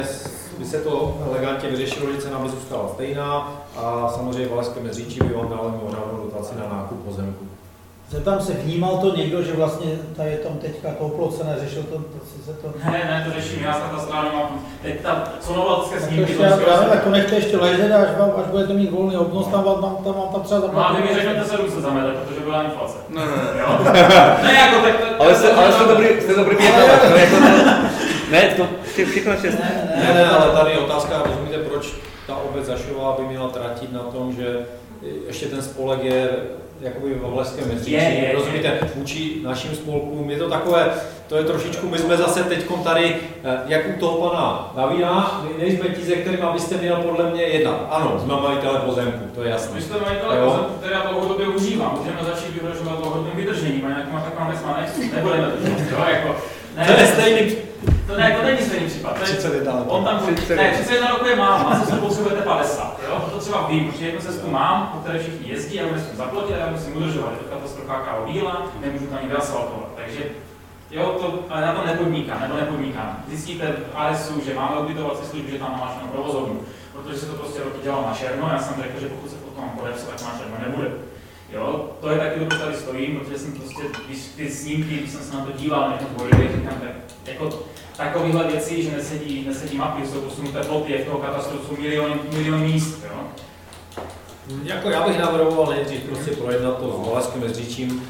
by se to elegantně vyřešilo, že cena by zůstala stejná a samozřejmě Valašské Meziříčí by vám dali odhadnou dotaci na nákup pozemku. Zeptám se, vnímal to někdo, že vlastně tady tom teďka kouploce neřešil to, se to... Ne, to řeším, já se ta strana mám, teď ta sonovalské snímky... Tak to nechte ještě ležet, až budete mít volný obnos, tam třeba zaplatit. No a vy mi řeknete 700 za metr, protože byla inflace. Ne. Ne, jako tak... Ale jste dobrý pětovat, ne, to všechno šest. Ne, ale tady je otázka, rozumíte, proč ta obec Zašová by měla tratit na tom, že ještě ten spolek je jakoby ve Valašském Meziříčí, rozumíte, vůči našim spolkům, je to takové, to je trošičku, my jsme zase teďkom tady, jak u toho pana Davida, my nejsme ti, ze kterým byste měl podle mě jednat. Ano, jsme majitele pozemku, to je jasné. Vy jste majitele pozemku, který já dlouhodobě užívám, můžeme začít vyhrožovat dlouhodobým vydržením a nějakýma takovým nesmánech, nebudeme to, jo, jako... Ne, to je stejný. To není stejný případ. 31 let. On tam, 31 roku je mám, a co potřebujete 50, jo? To třeba vím, protože jednu cestu mám, po které všichni jezdí, já musím zaplatit, já musím udržovat, je to katastrofa kávo-bílá, nemůžu to ani vyasfaltovat, takže jo, ale na to nepodnikám. Zjistíte v ASu, že máme ubytovací služby, že tam máš jenom provozovnu, protože se to prostě roky dělalo na černo, já jsem řekl, že pokud se potom podepsat, tak na černo nebude. Jo, to je taky to, tady stojím, protože jsem prostě, když ty snímky, když jsem se na to díval, než to říkám, tak jako takovýhle věci, že nesedí mapy, jsou posunuté ploty, v toho katastru jsou miliony míst, jo. Jako já bych navrhoval nejdřív prostě projednat to s Valašským Meziříčím,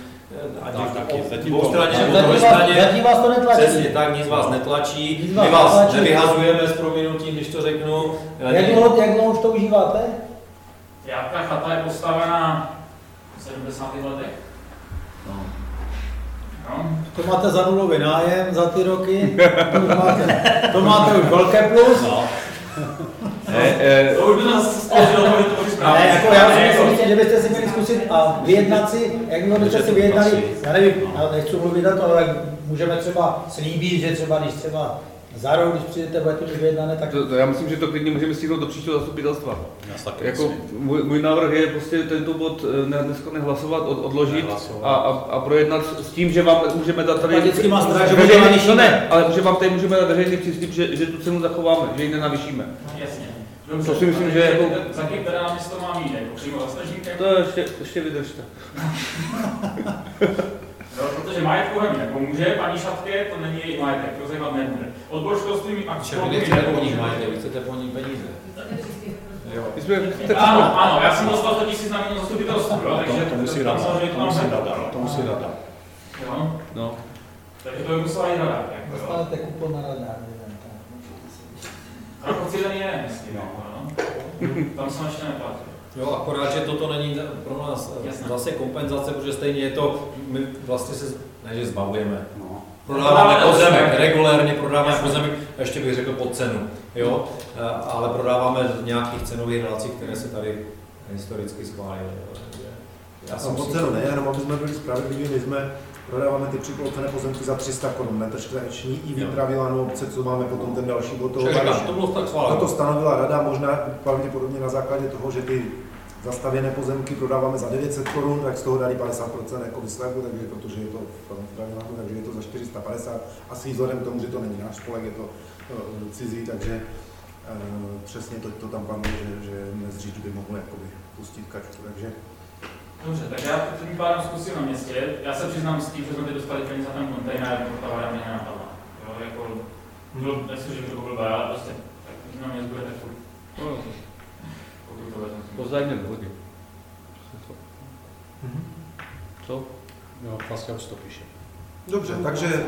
Zatím vás to netlačí. Přesně tak, nic vás netlačí, my vás nevyhazujeme s prominutím, když to řeknu. Jak dlouho už to užíváte? Ta chata je postavená v 70. letech. No. To máte za nulový nájem za ty roky, to máte už velké plus. No. To už by nás složilo, že to už správně. Jako já si myslím, že byste si měli zkusit a vyjednat si, jak byste si vyjednali, já nevím, nechci mluvit na to, ale můžeme třeba slíbit, že třeba když třeba za rok, když přijdete, budete mít vyjednané, tak... Já myslím, že to klidně můžeme stihnout do příštího zastupitelstva. Jako můj návrh je prostě tento bod dneska nehlasovat, odložit a projednat s tím, že vám můžeme dát tady... Vždycky má strach, že veřejný, no ne, ale že vám tady můžeme dát veřejný příslib, že tu cenu zachováme, že ji nenavýšíme. Jasně. To si myslím, že jako... Za kým teda nám to má mít, jako přímo za snažníkem? To ještě vydržte. No, protože majetkovém nepomůže, paní Šatke, to není její majetek, to zajímat nebude. Odbor školství mi pak Vy nechcete po nich majetek, vy chcete po nich peníze. Jo. Ano, já jsem dostal 100 000 na zastupitelstvu, takže to musí rada, to musí rada. Jo? No. Takže to by musela jít rada. Dostanete kupon na radár. Jako cílený je, myslím, tam se ještě neplatí. Jo, akorát, že toto není pro nás zase kompenzace, protože stejně je to, my vlastně se, ne že zbavujeme, prodáváme pozemek, regulérně prodáváme pozemek, ještě bych řekl pod cenu, jo, ale prodáváme v nějakých cenových relacích, které se tady historicky schválily. Já jsem pod cenu, ne, jenom aby jsme byli spravedliví, my jsme prodáváme ty připlocené pozemky za 300 Kč metr čtvereční i vypravilanou obce, co máme potom ten další bod toho balíčku. To bylo tak schváleno. Toto stanovila rada, možná pravděpodobně na základě toho, že ty zastavěné pozemky prodáváme za 900 Kč, tak z toho dali 50% jako výsledku, takže protože je to vypravilanou, takže je to za 450. Asi vzhledem k tomu, že to není náš spolek, je to cizí, takže přesně to tam panuje, že Meziříč by mohl jakoby pustit kačku, takže dobře, tak já tím pádem zkusím na městě. Já se přiznám s tím, že jsme teď dostali peníze za ten kontejner, jako ta vláda mě nenapadla. Jo, jako, nechci, že by to byl bá, ale prostě, tak na mě zbude tak pokud to vezmu. Pozdajně dohodí. Co? Jo, vlastně už to píše. Dobře, takže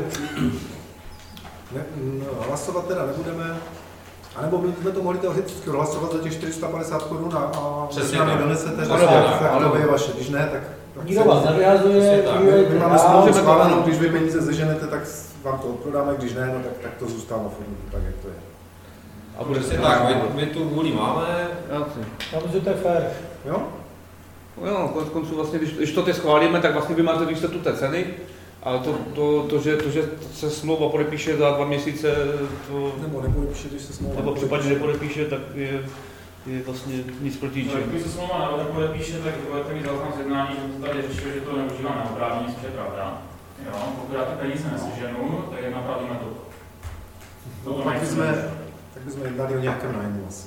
hlasovat teda nebudeme. A nebo bychom to mohli teoreticky hlasovat za těch 450 Kč a nám je donesete, tak to je vaše, když ne, tak... Nikdo vás nevyhazuje, my máme smlouvu schválenou, když vy peníze seženete, tak vám to odprodáme, když ne, no, tak to zůstává formu, tak jak to je. A bude se tak, my tu vůli máme. Já myslím, že to je fér. Jo? No, konec konců vlastně, když to teď schválíme, tak vlastně vy máte výsledku té ceny. Ale to, že se smlouva podepíše za 2 měsíce, to... Nebo nepodepíše, když se smlouva... Nebo v případě, že podepíše, tak je vlastně nic proti ničemu. Když se smlouva nepodepíše, tak budete mít záznam z jednání, že to tady řešil, že to neužívá neoprávnění, což je pravda. Jo, pokud já ty peníze neseženu, tak jak napravíme to. Taky bychom jednali o nějakém nájmu asi.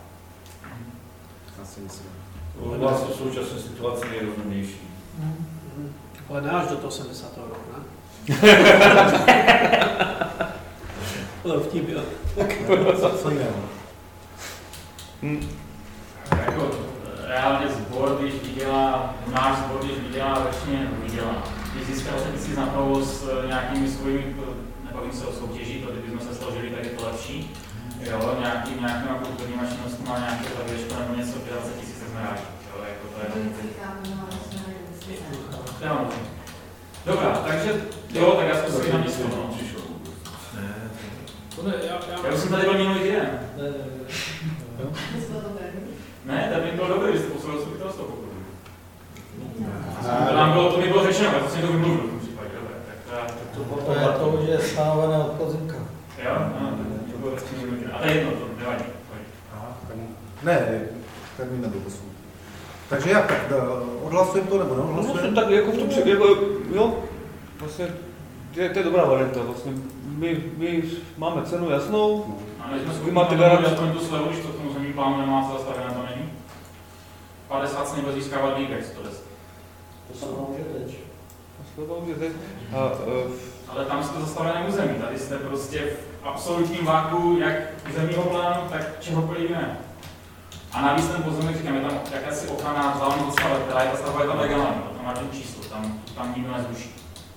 Asi myslím. U vás v současné situaci je rozumnější. Ale ne až do toho 70. roku, ne? Ale vtip, jo. Co jiného? Jako reálně sbor, když vydělá, náš sbor, když vydělá ročně, vydělá. Když získá 8 000 na provoz nějakými svými, nebavím se o soutěži, to kdybychom se složili, tak je to lepší. Jo, nějakýma kulturníma činnostmi a nějaké zavěško nebo něco, 25 000 jsme rádi. Jo, jako to je dobrá, takže jo, tak já zkusím na město. Já už jsem tady byl minulý týden. Ne, tak mi bylo dobré, když jste poslal zastupitelstvo pokud. To mi bylo řečeno, já to jsem to vymluvil v tom případě. To je to, že je stanovené od pozemka. Jo? To bylo vlastně vymluvil. A to je jedno, to nevadí. Ne, termín nebyl posun. Takže jak, tak odhlasujeme to nebo neodhlasujeme? No, tak jako v tom jo, vlastně, to je dobrá varianta, vlastně. My máme cenu jasnou, vy máte garanci. Já tu slevu, když to k tomu zemní plánu nemá zastavené, to není? 50 se nebude získávat výběh, 110. To se může teď. Ale tam jste zastavené území, tady jste prostě v absolutním váku jak územního plánu, tak čehokoliv jiného. A navíc ten pozemek, říkám, je tam jakási ochrana vzdálenost od staveb, která je ta stavba je tam legální, to má ten číslo, tam nikdo nezruší.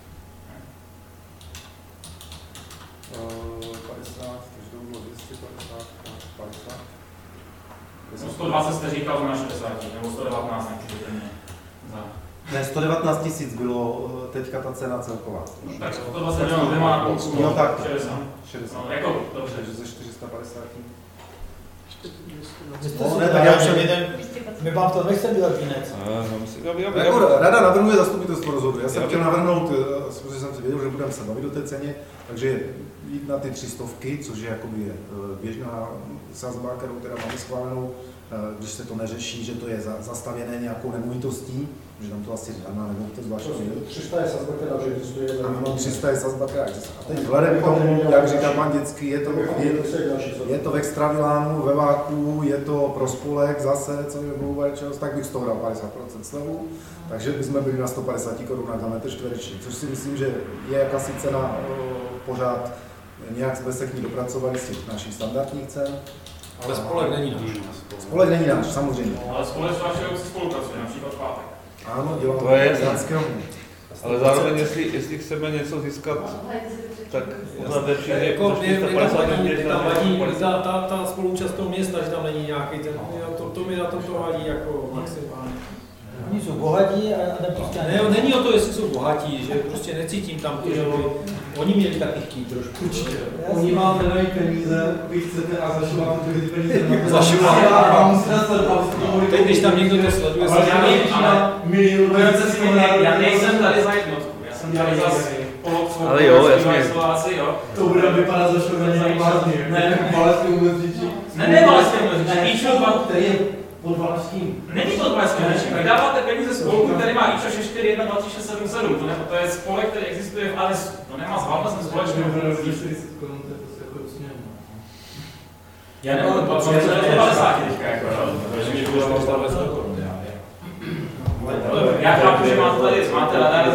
50, takže to bylo 250, 50. 120 jste říkal na 60, nebo 119, nechci mě. Ne, 119 000 bylo teďka ta cena celková. No, tak 120 milionů, kde má no, tak 60. 60. No, jako, dobře. Takže ze 450. My vám to nechceme dělat jinec. Jako rada navrhuje, zastupitelstvo rozhoduje. Já jsem chtěl navrhnout, protože jsem si věděl, že budeme se bavit o té ceně, takže jít na ty 300, což je jakoby běžná sazba, kterou teda máme schválenou, když se to neřeší, že to je zastavěné nějakou nemovitostí, že tam to asi žádná nemovitost zvláštní. 300 je sazba, která už existuje. Ano, 300 je sazba, která existuje. A teď vzhledem k tomu, jak říkal pan Dětský, je to v extravilánu, ve váku, je to pro spolek zase, co je Blouvačos, tak bych z toho dal 50% slevu, takže bychom byli na 150 korun na metr čtvereční, což si myslím, že je jakási cena pořád, nějak jsme se k ní dopracovali z těch našich standardních cen. Ale spolek není náš. Spolek není náš, samozřejmě. Ale spolek s vašeho spolupracuje, například v pátek. Ano, děláme to je jasné. Ale zároveň, jestli chceme něco získat, tak lepší jako ta spoluúčast toho města, že tam není nějaký ten, to mi na tom to vadí jako maximálně. Oni jsou bohatí a nepustí. Ne, není o to, jestli jsou bohatí, že prostě necítím tam to, že by oni měli taky chtít trošku. Určitě. Oni vám nedají peníze, vy chcete a zašíváte ty peníze. Teď, když tam někdo to sleduje, já nejsem tady za jednotku, já jsem tady za polopskou. Ale jo, jasně. To bude vypadat za škodně vážně. Ne, Valašský uměřičí. Ne, Valašský uměřičí. Který je pod Valašským. Není pod Valašským uměřičím. Vy dáváte peníze spolku, který má IČO 6412677. To je spolek, který existuje v ALESu. To nemá s Valnostním společným. Já nemám 50 teďka, jako, já chápu, že máte radar,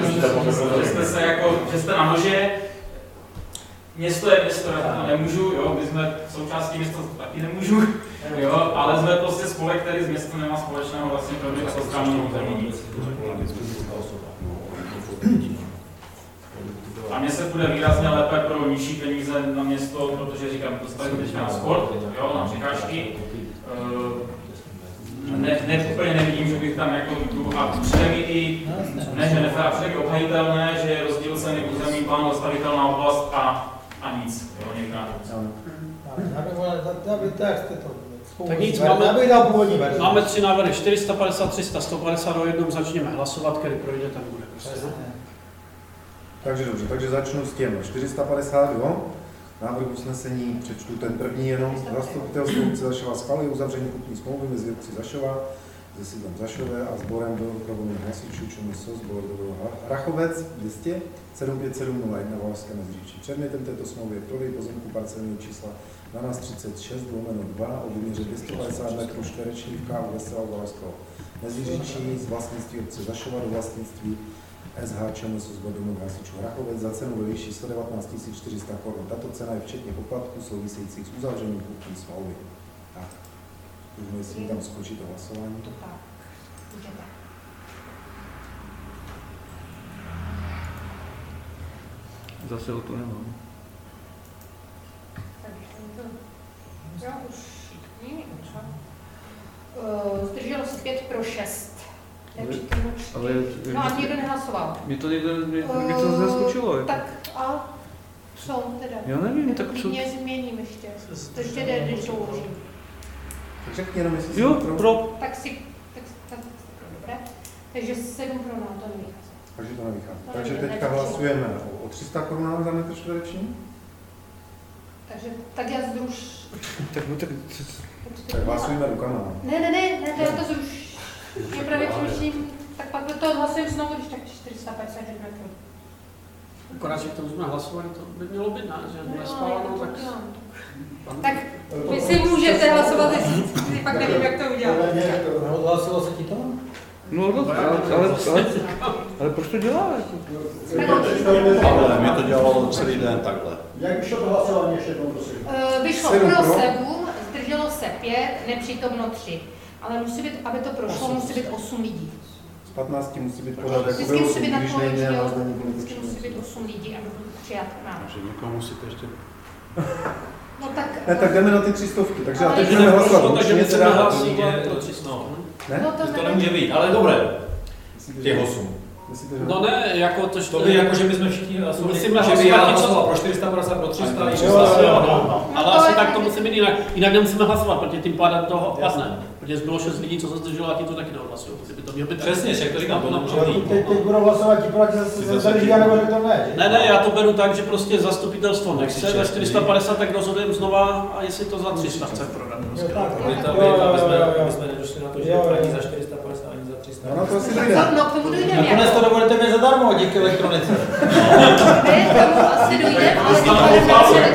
že jste na nože. Město je město, já to nemůžu, jo, my jsme součástí města, taky nemůžu, jo, ale jsme prostě spolek, který z města nemá společného vlastně kromě katastrálního území. A mně se bude výrazně lépe pro nižší peníze na město, protože říkám, dostavím teďka na sport, jo, na překážky. Úplně nevidím, že bych tam jako jdu a přijde mi i, ne, že nefér, přijde mi obhajitelné, že je rozdíl ceny území, plán, zastavitelná oblast a nic, jo, někde na Tak nic, máme 3 návrhy, 450, 300, 150 do jednou začněme hlasovat, který projde, tak bude. Takže dobře, takže začnu s těmi 450, jo? Návrh usnesení přečtu ten první jenom. Zastupitelstvo obce Zašova schvaluje uzavření kupní smlouvy mezi obcí Zašova se sídlem Zašové a sborem doprovodných hasičů ČMS sbor do Rachovec 200 75701 Valašské Meziříčí. Předmětem této smlouvy je prodej pozemku parcelního čísla 1236/2 o výměře 250 metrů čtverečních v KU Veselá Valašského Meziříčí z vlastnictví obce Zašova do vlastnictví SH ČMS Sboru hasičů Hrachovec za cenu ve výši 119 400 korun. Tato cena je včetně poplatků souvisejících s uzavřením kupní smlouvy. Tak, už myslím tam skočit to hlasování. Zase o to nemám. Zdrželo se 5 pro 6. No a nikdo nehlasoval. Mě to zaskočilo. Tak a co teda? Já nevím, tak co? Mě změním ještě. To ještě jde, když to uložím. Tak řekni jenom, jestli jo, pro. Tak dobré. Takže 7 pro nám to nevychází. Takže to nevychází. Takže teďka hlasujeme o 300 korunách za metr čtvereční. Takže tak já zruš. Tak hlasujeme rukama. Ne, to já to zruš. Já právě přemýšlím, tak pak to hlasujeme znovu, když tak 450 metrů. Akorát, že to už jsme hlasovali, to by mělo být, ne? Že nespáleno, tak... Tak vy si můžete hlasovat, jestli pak nevím, jak to udělat. Odhlasilo se ti to? No, ale proč to dělá? Ale mě to dělalo celý den takhle. Jak vyšlo to hlasování ještě jednou, prosím? Vyšlo pro 7, zdrželo se 5, nepřítomno 3. Ale musí být, aby to prošlo, musí být 8 lidí. Z 15 musí být pořád jako vždycky musí být na když nejde na zdaní vždycky musí být 8 lidí, aby byl přijat návrh. Takže někoho musíte ještě... No tak... Ne, tak jdeme na ty 300, takže teď budeme hlasovat. Takže musíme hlasovat pro 300. Ne? No To nemůže být, ale dobré. Těch 8. No ne, jako to... To by jako, že bychom všichni hlasovali, že by já hlasoval pro 450, pro 300, ale asi tak to musí být jinak nemusíme hlasovat, protože tím pádem to padne. Protože bylo 6 lidí, co se zdrželo a ti to taky neodhlasují. Přesně, jak to říkám, to nemůže být. Teď budou hlasovat ti poradci se zdrží, nebo to ne? Ne, já to beru tak, že prostě zastupitelstvo nechce ve 450, tak rozhodujeme znova a jestli to za 300 chce prodat. My jsme nedošli na to, že ani za 450, ani za 300. No to asi dojde. No, k tomu dojdeme. Nakonec to dovolíte mě zadarmo, díky elektronice. Ne, k tomu asi dojdeme, ale tím pádem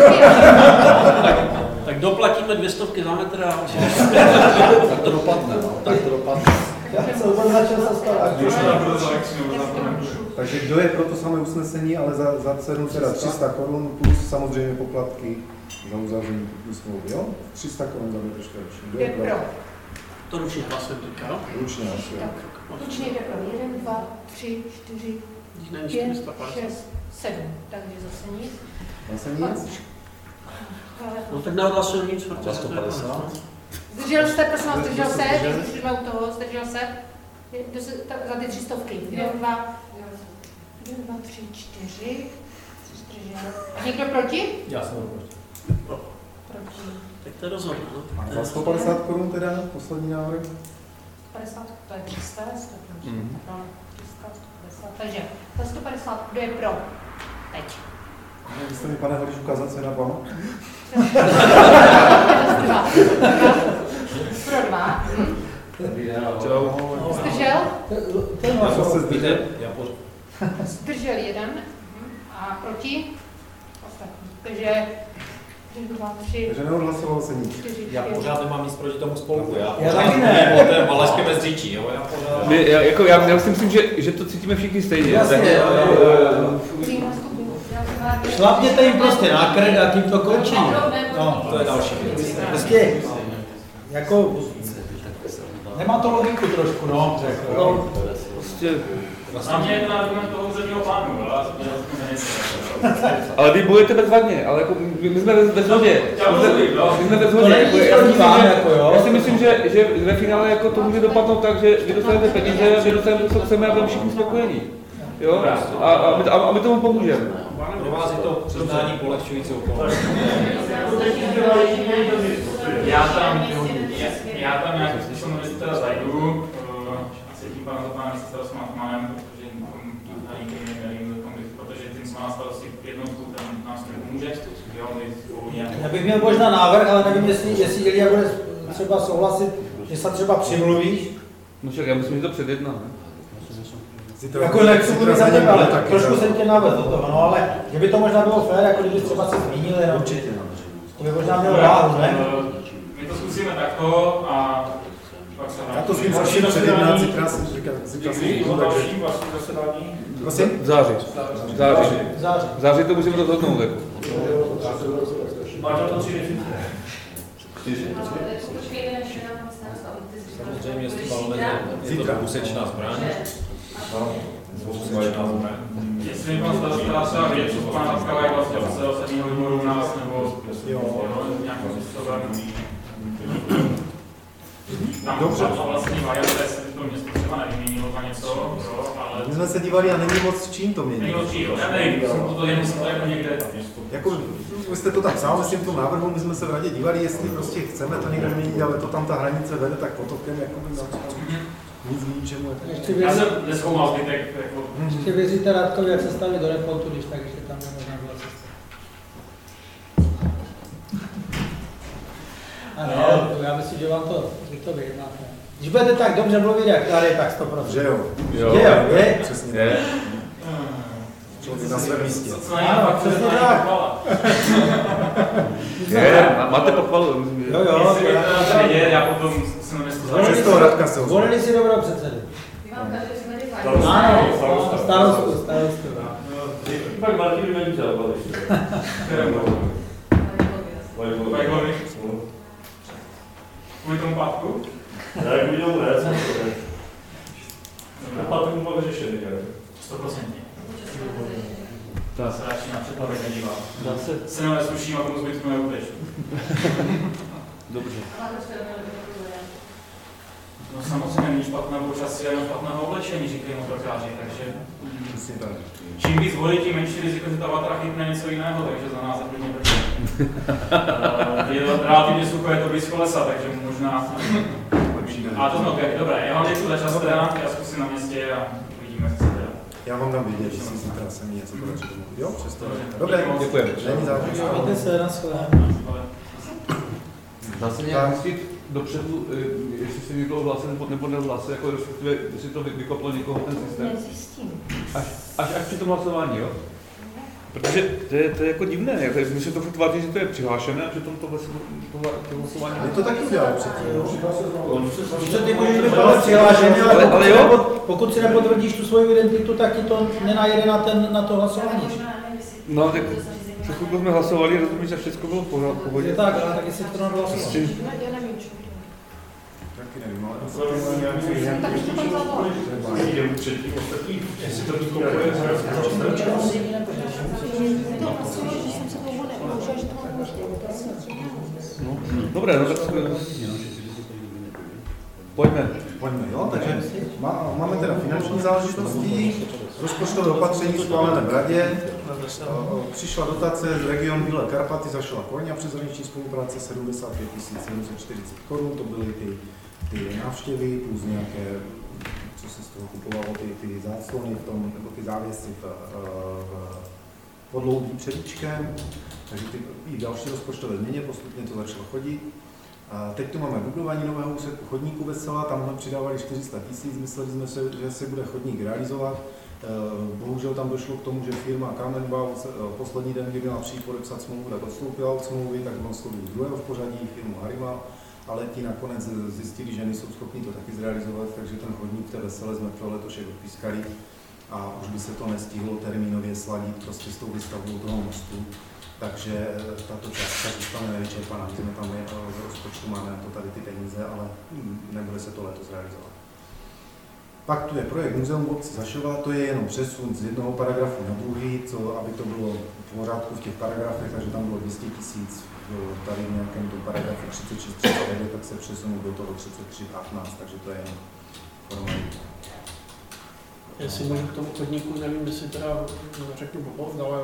tak doplatíme 200 za metr a... Tak to dopadne, no. Tak to dopadne. Já jsem to začal zastavovat. Takže kdo je pro to samé usnesení, ale za cenu teda 300 korun plus samozřejmě poplatky za uzavření kupní smlouvy, jo? 300 korun za metr čtvereční. Kdo je pro? To ručně hlasujeme teďka, jo? Ručně hlasujeme. Ručně jde pro 1, 2, 3, 4, 5, 6, 7. Takže zase nic. Zase nic? No tak neodhlasujeme nic, Za 150. Zdržel se, prosím vás, zdržel se, když jsme u toho, zdržel se. Za ty 300. 1, 2, 3, 4. Zdržel. A někdo proti? Já jsem proti. Proti. Tak to je rozhodně, no. Za 150 korun teda, poslední návrh. 50, to je 300, 300, 150, takže za 150, kdo je pro? Teď. Vy jste mi, pane Holiš, ukázat, co je na vám? Pro 2. Zdržel? Co se zdržel? Zdržel 1. A proti? Ostatní. Takže 2, 3. Takže neodhlasoval se nic. 4, Já pořád nemám nic proti tomu spolku. Já taky ne. O té Valašské Meziříčí, jo. Já si myslím, že to cítíme všichni stejně. Jasně, šlapněte jim prostě na krk a tím to končí. No, to je další věc. Prostě, jako, nemá to logiku trošku, no, řekl. Prostě... Na mě je to argument toho územního plánu, ale vy bojujete bezvadně, ale jako my jsme ve shodě. My jsme ve shodě. Já si myslím, že ve finále jako to může dopadnout tak, že vy dostanete peníze a my dostaneme, co chceme, aby všichni spokojení. Jo? A my tomu pomůžeme. Pro vás je to přiznání polehčující okolnosti. Já tam nějak způsobem teda zajdu, asi tím pádem za pana ministra s Matmanem, protože tím s má starosti jednotku, ten nás to nepomůže. Já bych měl možná návrh, ale nevím, jestli Ilja bude třeba souhlasit, že se třeba přimluvíš. No však já myslím, že to předjedná, ne? Jako nechci mluvit za tebe, ale trošku jsem tě navedl do toho, no ale že by to možná bylo fér, jako kdyby třeba se zmínili. Určitě. To by možná mělo váhu, ne? My to zkusíme takto a pak se já to svým zkusím před 11, zítra si další vaší zasedání? Prosím? V září to musíme rozhodnout. Máte to 3 definice? 4. Samozřejmě s tím balonem je to úsečná zbraň. Jestli mi pan starosta třeba vědět, co pana Hatkava je vlastně předseda ostatního výboru u nás, nebo nějakým způsobem. Tam vlastně varianta, jestli to město třeba nevyměnilo za něco, ale... My jsme se dívali a není moc čím to mění. Není moc čím, já nevím, to jenom jsem to jako někde... Jako, vy jste to tak psal, myslím v tom návrhu, my jsme se v radě dívali, jestli prostě chceme to někde měnit, ale to tam ta hranice vede tak potokem, jako by nic ničemu. Já jsem neskoumal zbytek. Ještě věříte Radkovi, jak se staví do reportu, když tak ještě tam nemožná byla cesta. A ne, já myslím, že vám to, vyjednáte. Když budete tak dobře mluvit, jak tady, tak 100%. Že jo? Je? Přesně. Je. Člověk na svém místě. Ano, přesně tak. Máte pochvalu. Jo. Já potom jsem nestohl. Volili si dobrou předsedu. Ano, starostu. Pak Martin vymenitel, ale ještě. Vajglovi. Kvůli tomu pátku? Já jak viděl ne, jsem to ne. Na pátku mu pak řešený, ne? 100%. To se radši na předplavek nedívá. Se nám nesluším a tomu zbytku neuteču. Dobře. No samozřejmě není špatné počasí, jenom špatného oblečení, říkají motorkáři, takže čím víc vody, tím menší riziko, že ta vatra chytne něco jiného, takže za nás je klidně dobré. Je to relativně sucho, je to blízko lesa, takže možná... A to znamená, dobré, já vám děkuji za čas teda, já zkusím na městě a uvidíme, co teda. Já vám dám vidět, že si zítra se mi něco podaří domluvit. Jo, přesto. Dobré, děkujeme. Není záležitost. Mějte se, na shledanou. Dá se nějak zjistit dopředu, jestli si někdo ohlásil nebo neohlásil, jako respektive, jestli to vykoplo někoho ten systém? Nezjistím. Až při tom hlasování, jo? Protože to je jako divné, my se to tváří, že to je přihlášené a přitom to hlasování... My to taky udělali předtím. Ty můžeš být přihlášený, ale pokud si nepotvrdíš tu svoji identitu, tak ti to nenajede na to hlasování. No, tak pokud jsme hlasovali, rozumíš, že všechno bylo v pohodě. Je tak, ale tak jestli to neodhlasoval. Já nevím, čo. Taky nevím, ale... Tak to tam zavolal. Předtím ostatní, jestli to vykopuje, Dobré, no tak pojďme, jo, takže máme teda finanční záležitosti, rozpočtové opatření schválené v radě, přišla dotace z regionu Bílé Karpaty, zašla Kolňa přes hraniční spolupráce 75 740 korun, to byly ty návštěvy plus nějaké, co se z toho kupovalo, ty záclony v tom, nebo ty závěsy v podloubí před líčkem, takže i další rozpočtové změně, postupně to začalo chodit. A teď tu máme vybudování nového úseku chodníku Vesela, tam jsme přidávali 400 000, mysleli jsme se, že se bude chodník realizovat. Bohužel tam došlo k tomu, že firma Kamenbau poslední den, kdy měla přijít podepsat smlouvu, tak odstoupila od smlouvy, tak on oslovil druhého v pořadí, firmu Harima, ale ti nakonec zjistili, že nejsou schopni to taky zrealizovat, takže ten chodník v té Vesele jsme pro letošek odpískali a už by se to nestihlo termínově sladit prostě s tou výstavbou toho mostu. Takže tato částka zůstane nevyčerpaná. My jsme tam z rozpočtu, máme na to tady ty peníze, ale nebude se to letos realizovat. Pak tu je projekt Muzeum v obci Zašova, to je jenom přesun z jednoho paragrafu na druhý, aby to bylo v pořádku v těch paragrafech, takže tam bylo 200 000, tady v nějakém tom paragrafu 36, tak se přesunul do toho 33,15, takže to je jenom formalita. Jestli můžu k tomu chodníku, nevím, jestli teda řeknu blbost, ale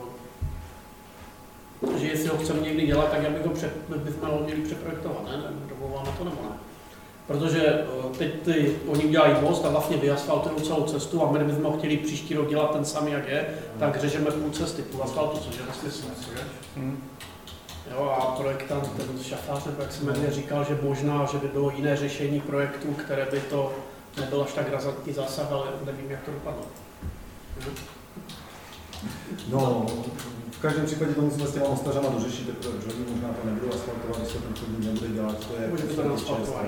že jestli ho chceme někdy dělat, tak bychom ho měli přeprojektovat, ne? Dovoláme to nebo ne? Protože teď oni udělají most a vlastně vyasfaltují celou cestu a my bychom ho chtěli příští rok dělat ten samý, jak je, tak řežeme půl cesty, půl asfaltu, což je nesmysl. Jo, a projektant, ten Šafář, nebo jak se jmenuje, říkal, že možná, že by bylo jiné řešení projektu, které by to nebyl až tak razantní zásah, ale nevím, jak to dopadlo. No, V každém případě to musíme s těma mostařama dořešit, protože oni možná to nebudou asfaltovat, když se ten chodník nebude dělat, to je... Může to asfaltovat.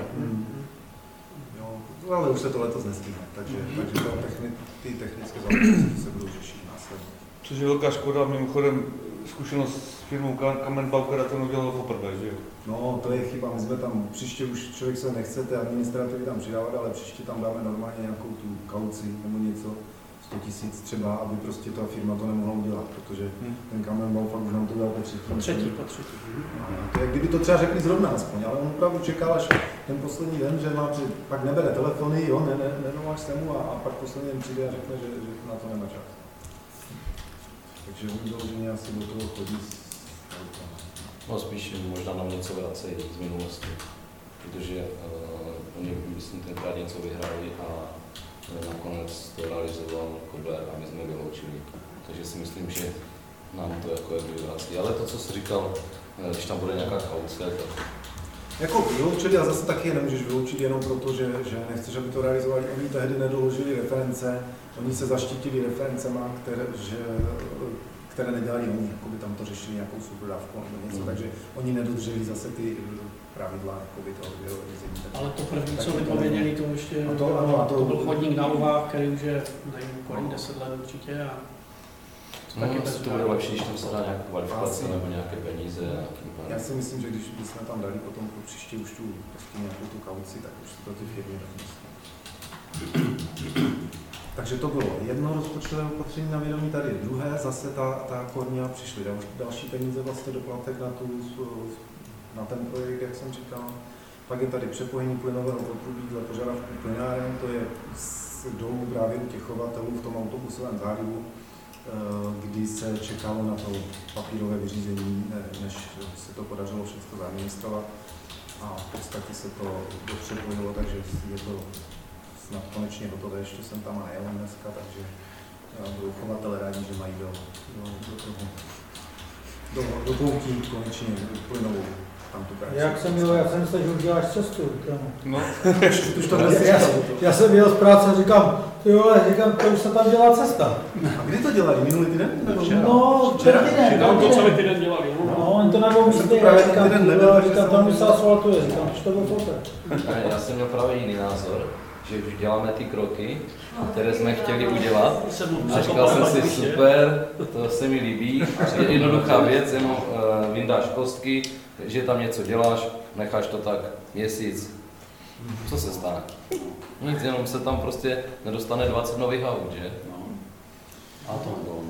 Jo, ale už se to letos nestihne, takže ty technické záležitosti se budou řešit následně. Což je velká škoda, mimochodem zkušenost s firmou Kamenbau, která to udělala poprvé, že jo? No, to je chyba, my jsme tam, příště už člověk se nechce té administrativy tam přidávat, ale příště tam dáme normálně nějakou tu kauci nebo něco, 100 000 třeba, aby prostě ta firma to nemohla udělat, protože ten Kamenbau fakt už nám to dal po třetí. To je, kdyby to třeba řekli zrovna aspoň, ale on opravdu čekal až ten poslední den, že má, pak nebere telefony, jo, nevoláš se mu a pak poslední den přijde a řekne, že na to nemá čas. Takže oni vyloženě asi do toho chodí No spíš možná nám něco vracejí z minulosti, protože oni, myslím, tenkrát něco vyhráli a nakonec to realizoval Kobler a my jsme vyloučili. Takže si myslím, že nám to jako vrací. Ale to, co jsi říkal, když tam bude nějaká kauce, tak... Jako vyloučili a zase taky je nemůžeš vyloučit jenom proto, že nechceš, aby to realizovali. Oni tehdy nedoložili reference, oni se zaštítili referencema, které nedělali oni, jako by tam to řešili nějakou superdávku nebo něco, takže oni nedodrželi zase ty pravidla toho řízení. Ale to první, co vypověděli, to ještě to byl chodník na Luvách, který už je, nevím, kolik, 10 let určitě. No, to bude lepší, když tam se dá nějakou kvalifikaci nebo nějaké peníze. Já si myslím, že když bychom tam dali potom pro příště už tu prostě nějakou tu kauci, tak už to ty firmy rozmyslí. Takže to bylo jedno rozpočtové opatření na vědomí, tady je druhé, zase ta korňa, přišly další peníze vlastně doplatek na ten projekt, jak jsem říkal. Pak je tady přepojení plynového potrubí dle požadavků plynáren, to je z dolů právě u těch chovatelů v tom autobusovém zálivu, kdy se čekalo na to papírové vyřízení, než se to podařilo všechno zaadministrovat. A v podstatě se to dopřepojilo, takže je to snad konečně hotové, ještě jsem tam nejel dneska, takže budou chovatelé rádi, že mají do koutí konečně plynovou tam tu práci. Já jsem myslel, že uděláš cestu. No, já jsem jel z práce a říkám, to už se tam dělá cesta. A kdy to dělali? Minulý týden? No, včera. To celý týden dělali. No, oni to na dvou místech, říkám, tam už se asfaltuje, říkám, že to byl fotel. Já jsem měl právě jiný názor, že už děláme ty kroky, které jsme chtěli udělat. A říkal jsem si, super, to se mi líbí, je jednoduchá věc, jenom vyndáš kostky, že tam něco děláš, necháš to tak měsíc. Co se stane? Nic, jenom se tam prostě nedostane 20 nových aut, že? A to bylo.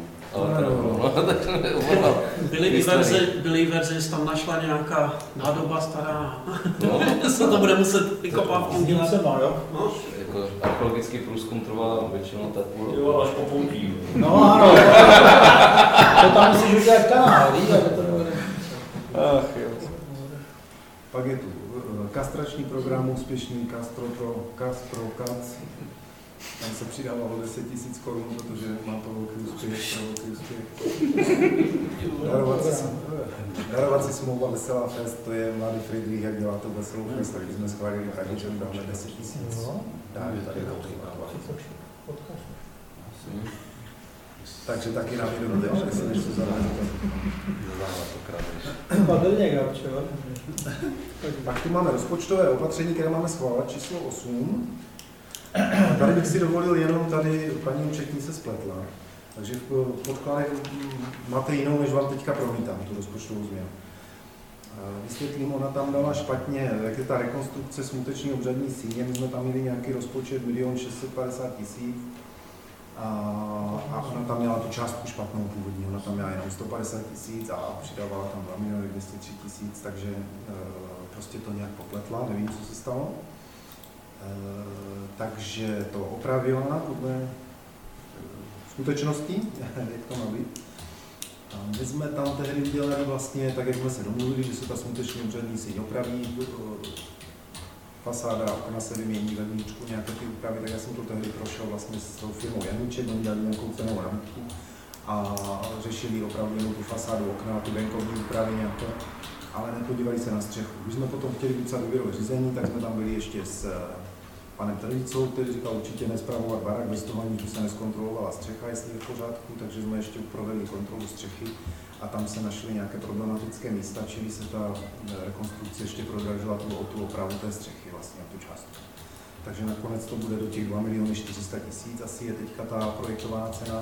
Byly verze, že tam našla nějaká nádoba stará. No. Se to bude muset vykopávky udělat. No. Jako archeologický průzkum trvá většinou tak půl roku. Jo, až po poutí. No ano. To tam musíš udělat kanál, víš, aby to bylo. Ach jo. Pak je tu kastrační program úspěšný Castro-Kac. Tam se přidávalo 10 000 korun, protože má to velký úspěch. Darovací smlouva Veselá fest, to je mladý Friedrich, jak dělá to Veselou fest, takže jsme schválili tak, že dáme 10 000 dávy tady do takže taky na vědomí, takže si něco zadáte. Pak tu máme rozpočtové opatření, které máme schválit, číslo 8. Tady bych si dovolil jenom, tady paní účetní se spletla, takže v podkladech máte jinou, než vám teďka promítám, tu rozpočtovou změnu. Vysvětlím, ona tam dala špatně, jak je ta rekonstrukce smuteční obřadní síně, my jsme tam měli nějaký rozpočet 1 650 000 a ona tam měla tu částku špatnou původní, ona tam měla jenom 150 000 a přidávala tam 2 203 000, takže prostě to nějak popletla, nevím, co se stalo. Takže to opravila podle skutečnosti, jak to má být. My jsme tam tehdy udělali vlastně tak, jak jsme se domluvili, že se ta smuteční obřadní síň opraví, fasáda, okna se vymění vevnitřku, nějaké ty úpravy, tak já jsem to tehdy prošel vlastně s tou firmou Janíček, oni dali nějakou cenovou nabídku a řešili opravdu jenom tu fasádu, okna, ty venkovní úpravy nějaké, ale nepodívali se na střechu. Když jsme potom chtěli vypsat výběrové řízení, tak jsme tam byli ještě s panem Trlicou, který říkal určitě nespravovat barák bez toho, že se neskontrolovala střecha, jestli je v pořádku, takže jsme ještě provedli kontrolu střechy a tam se našly nějaké problematické místa, čili se ta rekonstrukce ještě prodražila o tu opravu té střechy vlastně na tu částku. Takže nakonec to bude do těch 2 400 000, asi je teďka ta projektovaná cena.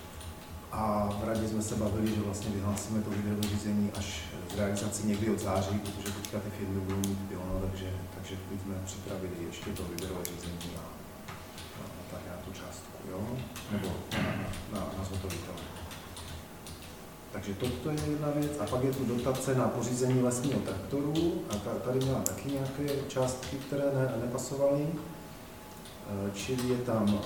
A v radě jsme se bavili, že vlastně vyhlásíme to výběrové řízení až z realizaci někdy od září, protože teďka ty firmy budou mít pilno, takže jsme připravili ještě to výběrové řízení na tu částku, jo? Nebo na zhotovitele. Takže to je jedna věc. A pak je tu dotace na pořízení lesního traktoru. A tady měla taky nějaké částky, které nepasovaly. Čili je tam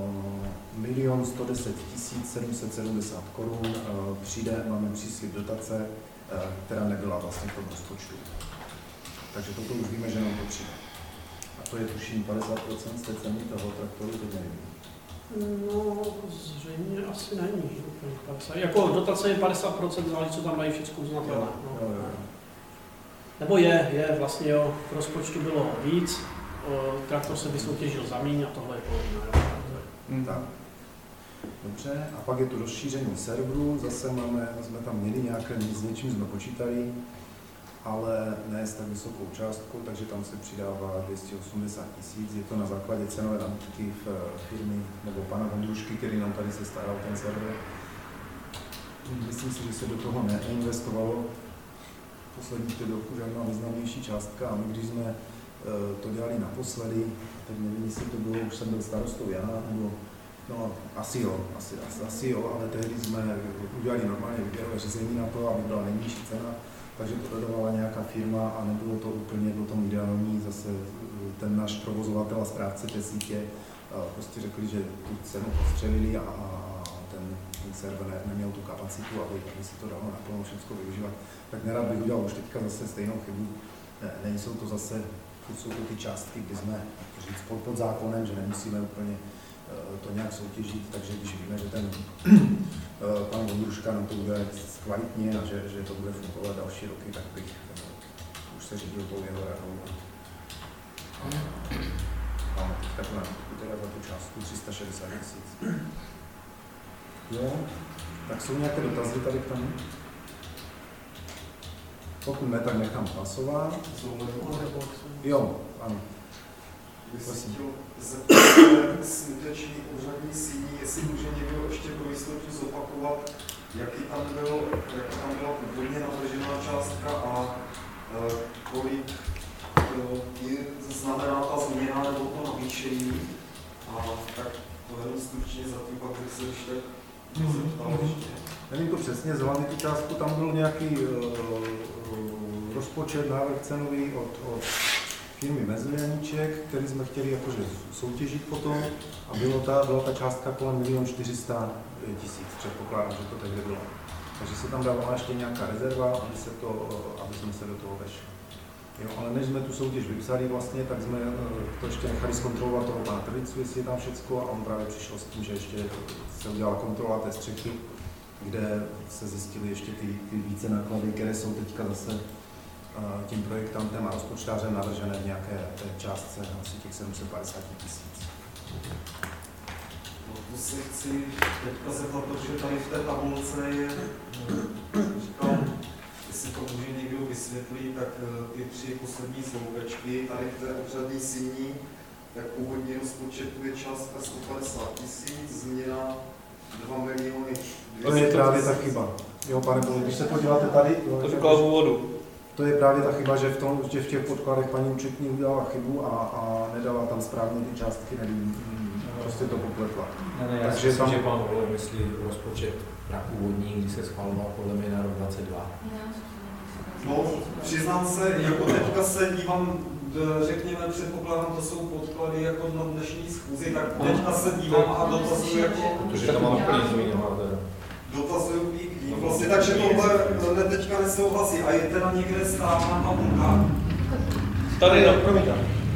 1 110 770 korun. Máme příslib dotace, která nebyla vlastně v tom rozpočtu. Takže toto už víme, že nám to přijde. A to je tuším 50% z té ceny toho traktoru, to nevím. No, zřejmě asi není. Jako dotace je 50%, záleží, co tam dají všechno uznatelné. No. Nebo je vlastně jo, v rozpočtu bylo víc, traktor se vysoutěžil za míň a tohle je polovina. Tak. Dobře, a pak je tu rozšíření serveru, zase jsme tam měli nějaké, s něčím jsme počítali, ale ne s tak vysokou částkou, takže tam se přidává 280 000, je to na základě cenové nabídky v firmy nebo pana Vondrušky, který nám tady se staral ten server. Myslím si, že se do toho neinvestovalo poslední 5 roku žádná významnější částka a my když jsme to dělali naposledy, teď nevím, jestli to bylo, už jsem byl starostou já, nebo no, asi jo, ale tehdy jsme udělali normálně výběrové řízení na to, aby byla nejnižší cena, takže to dodavala nějaká firma a nebylo to úplně potom ideální, zase ten náš provozovatel a správce té sítě prostě řekli, že tu cenu postřelili a ten server neměl tu kapacitu, aby si to dalo naplno všechno využívat, tak nerad bych udělal už teďka zase stejnou chybu. Nejsou to zase, jsou to ty částky, kdy jsme říct pod zákonem, že nemusíme úplně to nějak soutěžit, takže když víme, že ten pan Vondruška nám to udělá kvalitně a že to bude fungovat další roky, tak bych už se řídil tou jeho radou. Máme teďka tu nabídku teda za tu částku 360 000. Jo, tak jsou nějaké dotazy tady k tomu? Pokud ne, tak nechám hlasovat. Jo, ano. Bych se chtěl zeptat smuteční úřadní síní, jestli může někdo ještě pro jistotu zopakovat, jaký tam byla původně navržená částka a kolik znamená ta změna nebo to navýšení. A tak to jenom stručně za tím pak bych se ještě zeptal ještě. Nevím to přesně, z hlavy tu částku tam byl nějaký rozpočet, návrh cenový od firmy Mezilianíček, který jsme chtěli jakože soutěžit potom a byla ta částka kolem 1 400 000, předpokládám, že to tehdy bylo. Takže se tam dávala ještě nějaká rezerva, aby jsme se do toho vešli. Jo, ale než jsme tu soutěž vypsali vlastně, tak jsme to ještě nechali zkontrolovat toho pana Trlicu, jestli je tam všecko, a on právě přišel s tím, že ještě se udělala kontrola té střechy, kde se zjistily ještě ty více náklady, které jsou teďka zase tím projektantem a rozpočtářem navržené v nějaké té částce asi těch 750 000. To se chci teďka zeptat, protože tady v té tabulce je, říkám, jestli to může někdo vysvětlit, tak ty 3 poslední sloupečky tady v té úřadní síni, tak původní rozpočet je částka 150 000, změna 2 miliony 200 000. To je právě ta chyba. Jo, pane Bolo, když se podíváte tady, to říkala v úvodu. To je právě ta chyba, že v těch podkladech paní účetní udělala chybu a nedala tam správně ty částky, nevím, prostě to popletla. Ne, já si myslím, že pan Volo myslí rozpočet na původní, když se schvaloval podle mě na rok 22. No, přiznám se, jako teďka se dívám, řekněme, předpokládám, to jsou podklady jako na dnešní schůzi, tak teďka se dívám a dotazuju jako... Protože to mám plný zmíně, dotazuju vlastně, takže tohle teďka nesouhlasí a je teda někde stále na tabulkách. Tady, promiňte.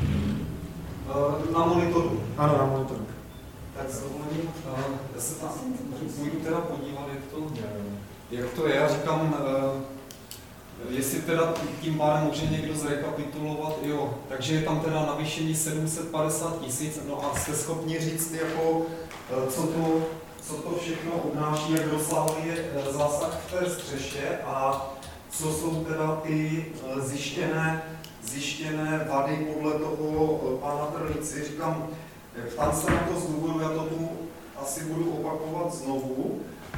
Na monitoru. Ano, na monitoru. Tak s dovolením, já se tam půjdu teda podívat, jak to je. Já říkám, jestli teda tím pádem může někdo zrekapitulovat, jo, takže je tam teda navýšení 750 000, no a jste schopni říct, jako, co to všechno obnáší, jak rozsáhlý je zásah v té střeše a co jsou teda ty zjištěné vady podle toho pana Trlici. Říkám, ptám se na to z důvodu, já to tu asi budu opakovat znovu.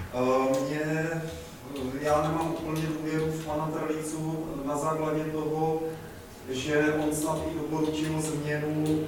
Já nemám úplně důvěru v pana Trlicu na základě toho, že on snad i doporučil změnu,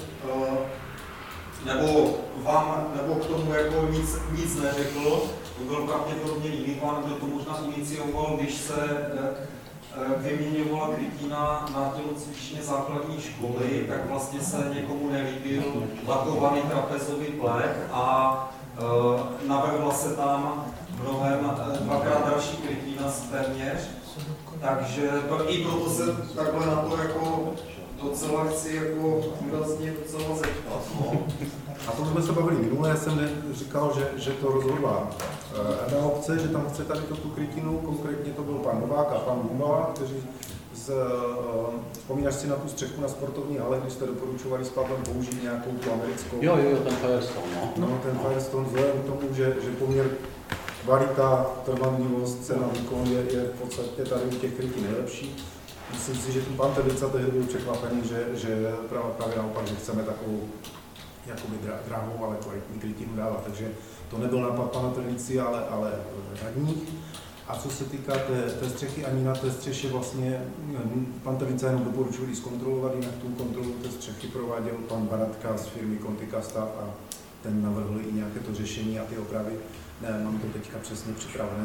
nebo vám, nebo k tomu jako nic neřekl. To byl pravděpodobně jiný pan, kdo to možná inicioval, když se vyměňovala krytina na tělocvičně základní školy, tak vlastně se někomu nelíbil lakovaný trapezový plech a navrhla se tam mnohem dvakrát další krytina téměř. Takže i proto se takhle na to jako docela chci jako výrazně docela zeptat. No. A to jsme se bavili minule, já jsem říkal, že to rozhodla jedna obce, že tam chce tady tu krytinu, konkrétně to byl pan Novák a pan Bumbala, kteří vzpomínáš si na tu střechu na sportovní hale, když jste doporučovali s Pavlem použít nějakou tu americkou? Jo, ten Firestone, no. No, ten Firestone vzhledem k tomu, že poměr kvalita, trvanlivost, cena, výkon je v podstatě tady u těch krytin nejlepší. Myslím si, že ten pan Trlica tehdy byl překvapený, že právě naopak, že chceme takovou jakoby drahou, ale kvalitní krytinu dávat. Takže to nebyl nápad pana Trlici, ale radních. A co se týká té střechy, ani na té střeše vlastně pan Trlica jenom doporučil zkontrolovat, jinak tu kontrolu té střechy prováděl pan Baratka z firmy Conticasta a ten navrhl i nějaké to řešení a ty opravy. Ne, mám to teďka přesně připravené,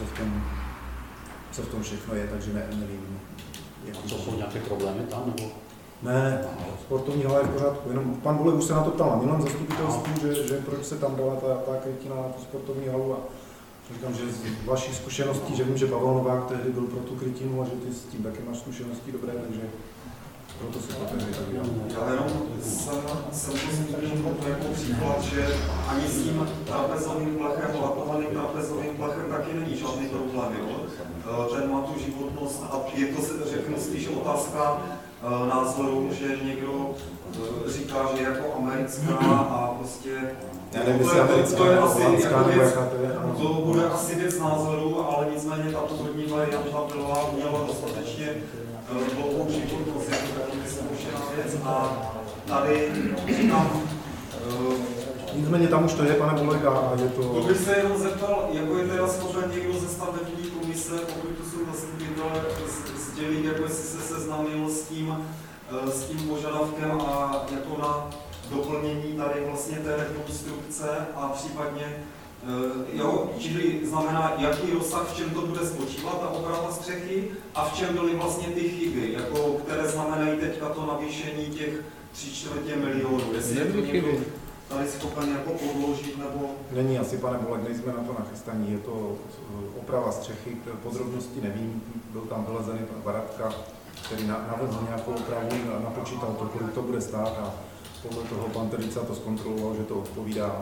co v tom všechno je, takže nevím. Co jsou nějaké problémy tam, nebo? Ne, sportovní hala je v pořádku, jenom pan Bule už se na to ptal na minulém zastupitelství, že proč se tam dala ta krytina na tu sportovní halu a říkám, že z vašich zkušeností, že vím, že Pavel Novák tehdy byl pro tu krytinu a že ty s tím taky máš zkušenosti dobré, takže proto se to tehdy tak dělá. Já jenom jsem to zmínil jako příklad, že ani s tím trapezovým plechem, lakovaným trapezovým plechem taky není žádný problém, jo? Ten má tu životnost a je to, řeknu, spíš otázka názoru, že někdo říká, že je jako americká a prostě to bude asi věc názoru, ale nicméně ta původní varianta měla dostatečně dlouhou životnost, jako takový zkoušená věc a tady říkám, nicméně tam už to je, pane Bolega, a je to... To bych se jenom zeptal, jako je teda schopen někdo ze stavební komise, pokud to jsou zastupitelé, sdělit, jako jestli se seznámil s tím požadavkem a jako na doplnění tady vlastně té rekonstrukce a případně, čili znamená, jaký rozsah, v čem to bude spočívat, ta oprava střechy a v čem byly vlastně ty chyby, jako, které znamenají teďka to navýšení těch 3/4 milionu, jestli je to někdo tady schopen jako podložit, nebo... Není asi, pane Bolek, nejsme na to nachystaní, je to oprava střechy, podrobnosti nevím, byl tam vylezený pan Baratka, který navezl nějakou opravu, napočítal to, kolik to bude stát a podle toho pan Trlica to zkontroloval, že to odpovídá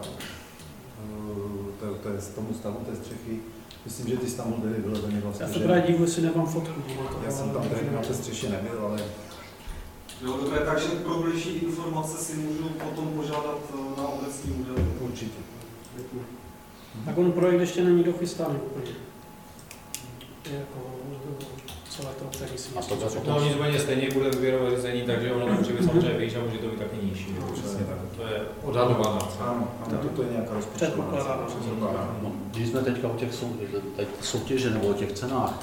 tomu stavu té střechy. Myslím, že ty jsi tam byl tehdy vylezený vlastně. Já se právě dívu, jestli nemám fotku. Já jsem tam tehdy na té střeše nebyl, ale... Jo, dobré, takže pro bližší informace si můžu potom požádat na obecní úřad. Určitě. Děkuji. Tak on projekt ještě není dochystaný úplně. Je jako celé to, který si myslí. No nicméně stejně bude výběrové řízení, takže ono to může být samozřejmě výš a může to být taky nižší. To je odhadovaná. Ano, to je nějaká předpokládaná. No, když jsme teďka o těch soutěže nebo o těch cenách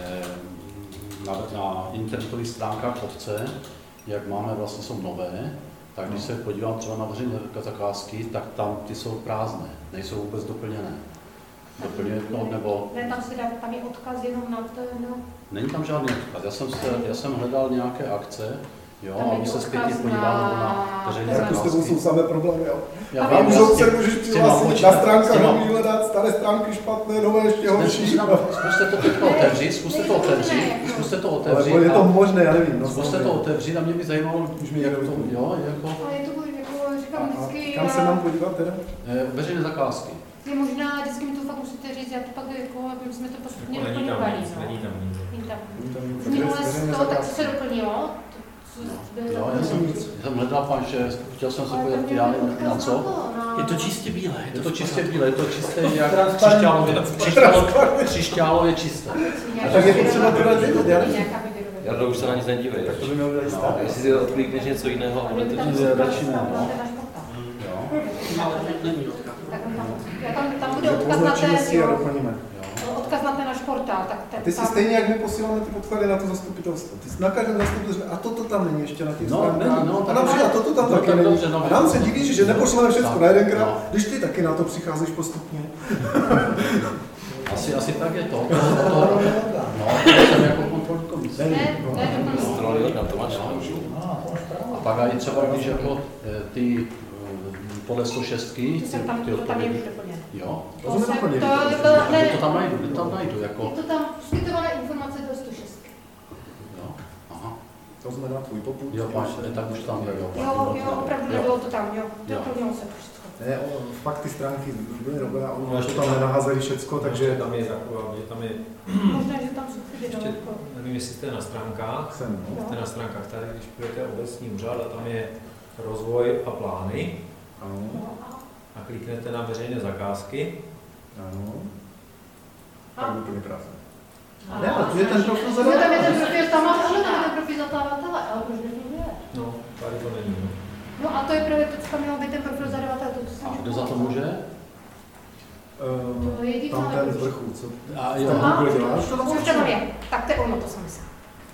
na internetových stránkách obce, jak máme, vlastně jsou nové, tak když se podívám třeba na veřejné zakázky, tak tam ty jsou prázdné, nejsou vůbec doplněné. Doplňuje to, nebo... Ne, tam je odkaz jenom na to, no. Není tam žádný odkaz, já jsem hledal nějaké akce, jo, a my se zpětně podívám na veřejné zakázky. Jako s tebou jsou samé problémy, jo. Já už se můžeš přihlásit na stránkách, nemůžeš hledat staré stránky špatné, nové ještě horší. Zkuste to teď otevřít, zkuste to otevřít. Ale je to možné, já nevím. Zkuste to otevřít a mě by zajímalo, jak to, jo, jako... Ale je to, jako říkám vždycky... Kam se mám podívat teda? Veřejné zakázky. Je možná, vždycky mi to fakt musíte říct, já to pak jako, aby jsme to postupně doplňovali. Není tam. Z minulé toho, tak co se doplnilo, Jo, já jsem hledal pan, že chtěl jsem se podívat, já nevím na co. Je to čistě bílé. Je to čistě bílé, je to čisté jak křišťálově čisté. A tak je potřeba to dát vědět, já nevím. Jardo, už se na nic nedívej. Tak to by mělo dělat stát. Jestli si odklikneš něco jiného, ale to je radši ne, no. Ale není odkaz. Tam bude odkaz na ten náš portál. Ty si stejně, jak my posíláme ty podklady na to zastupitelstvo. Ty jsi na každém zastupitelstvu a toto tam není ještě na těch stránkách. A například toto tam taky není. A nám se divíš, že nepošleme všechno na jedenkrát, když ty taky na to přicházíš postupně. Asi tak je to. No, to jsem jako kontrolní komise. A pak i třeba, když jako ty podle 106, ty odpovědi. Jo? To tam najdu, jako. Je to tam poskytované informace do 106. Jo, aha. To znamená tvůj popud. Jo, tak už tam je, jo, opravdu nebylo to tam, jo. Doplnilo se všechno. Ne, fakt ty stránky byly dobré a ono ještě tam nenaházeli všecko, takže tam je taková, že tam je... Možná, že tam jsou ještě, nevím, jestli jste na stránkách, jste na stránkách tady, když půjdete obecní úřad a tam je rozvoj a plány. Ano. A kliknete na veřejné zakázky. Ano. Tak úplně krásně. Ne, ale tu je ten profil zadavatele. Tam je ten profil, tam máš ale ten profil zadavatele, ale proč nefunguje? No, tady to není. No a to je právě to, co mělo být ten profil zadavatele. A kdo za to může? Tam ten z vrchu, co? A jo, už to je. Tak to je ono, to jsem myslela.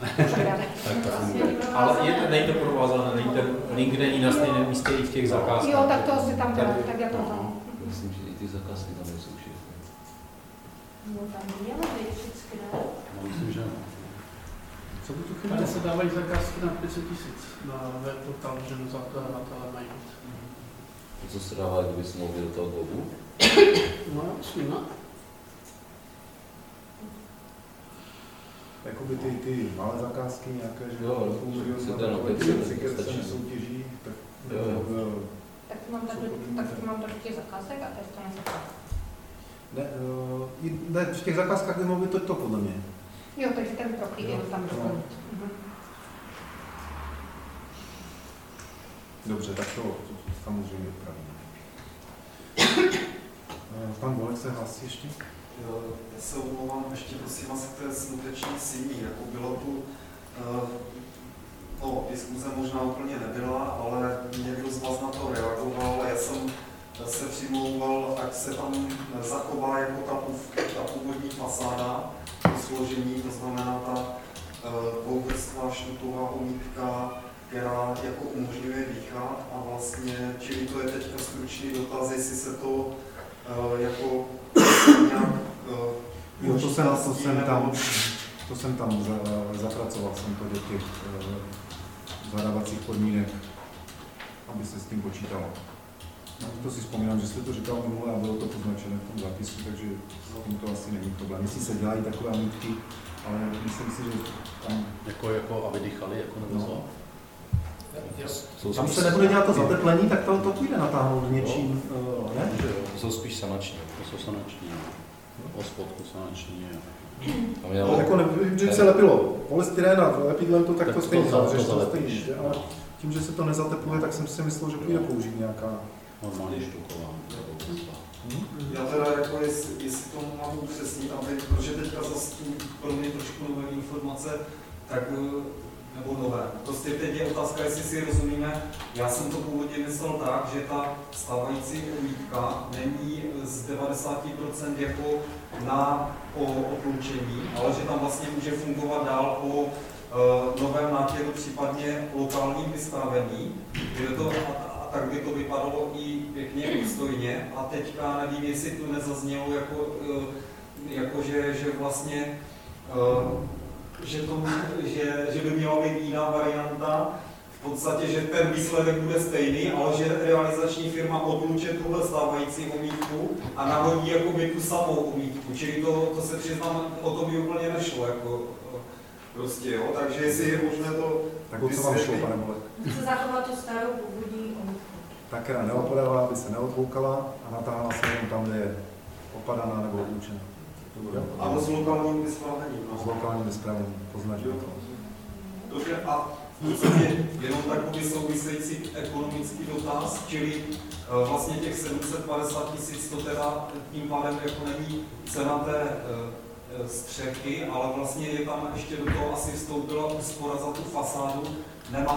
Ale není to provázané, link není na stejném místě i v těch zakázkách. Jo, tak to asi tam teda, tak já to tam. Myslím, že i ty zakázky tam nejsou všechny. No tam mělo být všechny, ne? Myslím, že co by tu chvíli? Tady se dávají zakázky na 500 000 na webportál, že za to mají být. Co se dává, kdyby smlouvy do toho blogu? No, s nima. Jakoby ty malé zakázky nějaké, že stačí soutěží, tak mám tady těch zakázek a teď to nezakázek. Ne, v těch zakázkách by mohlo být to podle mě. Jo, takže ten profil je tam doplnit. Dobře, tak to samozřejmě upravíme. Pan Bolek se hlásí ještě? Já se omlouvám ještě prosím vás k té smuteční síni, jako bylo tu, no, diskuze možná úplně nebyla, ale někdo z vás na to reagoval a já jsem se přimlouval, ať se tam zachová jako ta původní fasáda, to složení, to znamená ta dvouvrstvá šnutová omítka, která jako umožňuje dýchat a vlastně, čili to je teďka stručný dotaz, jestli se to jako nějak to jsem tam zapracoval jsem to do těch zadávacích podmínek, aby se s tím počítalo. No, to si vzpomínám, že jste to říkal minule a bylo to poznačené v tom zápisu, takže s tím to asi není problém. Jestli se dělají takové mítky, ale myslím si, že tam... Jako aby dýchali, jako nebo co? Tam se nebude dělat to zateplení, tak to půjde natáhnout něčím, ne? To jsou spíš sanační. To jsou sanační, o spodku sanační. Ale jako kdyby se lepilo polystyrén a lepidlem to, tak to stejně zavřeš, ale tím, že se to nezatepluje, tak jsem si myslel, že půjde použít nějaká normální štuková. Já teda jako jestli to mám upřesnit, protože teďka zase pro mě trošku nové informace, tak nebo nové. Prostě teď je otázka, jestli si rozumíme. Já jsem to původně myslel tak, že ta stávající omítka není z 90% jako na odloučení, ale že tam vlastně může fungovat dál po novém nátěru, případně lokálním vystavení. A tak by to vypadalo i pěkně obstojně. A teďka nevím, jestli tu nezaznělo, jako že vlastně že by měla být jiná varianta, v podstatě, že ten výsledek bude stejný, ale že realizační firma odluče tuhle stávající omítku a nahodí jakoby tu samou omítku, čili to se přiznám, o to by úplně nešlo, jako prostě, jo, takže jestli je možné to... Tak o co vám šlo, pane Bolek? Chce zachovat tu starou původní omítku. Ta, která neopadala, aby se neodhoukala a natáhla se jenom tam, kde je opadaná nebo odlučená. A s lokálním vyspravením. S lokálním vyspravením, poznačil to. Dobře, a jenom takový související ekonomický dotaz, čili vlastně těch 750 000 to teda tím pádem jako není cena té střechy, ale vlastně je tam ještě do toho asi vstoupila úspora za tu fasádu. Nemá